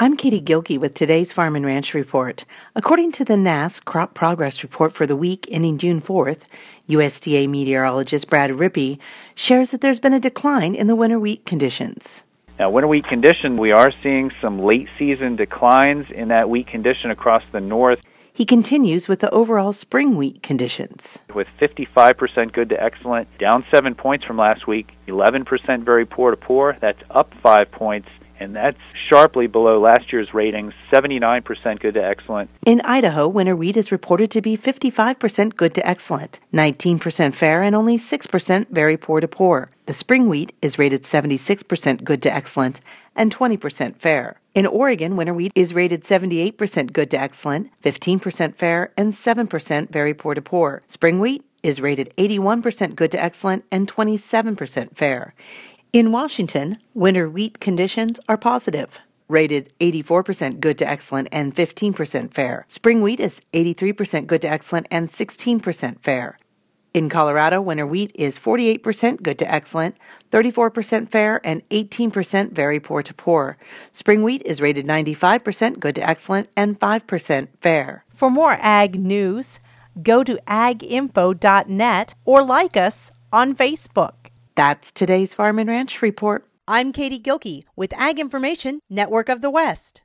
I'm Katie Gilkey with today's Farm and Ranch Report. According to the NASS Crop Progress Report for the week ending June 4th, USDA meteorologist Brad Rippey shares that there's been a decline in the winter wheat conditions. Now, winter wheat condition, we are seeing some late season declines in that wheat condition across the north. He continues with the overall spring wheat conditions. With 55% good to excellent, down 7 points from last week, 11% very poor to poor, that's up 5 points, and that's sharply below last year's ratings, 79% good to excellent. In Idaho, winter wheat is reported to be 55% good to excellent, 19% fair, and only 6% very poor to poor. The spring wheat is rated 76% good to excellent and 20% fair. In Oregon, winter wheat is rated 78% good to excellent, 15% fair, and 7% very poor to poor. Spring wheat is rated 81% good to excellent and 27% fair. In Washington, winter wheat conditions are positive, rated 84% good to excellent and 15% fair. Spring wheat is 83% good to excellent and 16% fair. In Colorado, winter wheat is 48% good to excellent, 34% fair, and 18% very poor to poor. Spring wheat is rated 95% good to excellent and 5% fair. For more ag news, go to aginfo.net or like us on Facebook. That's today's Farm and Ranch Report. I'm Katie Gilkey with Ag Information Network of the West.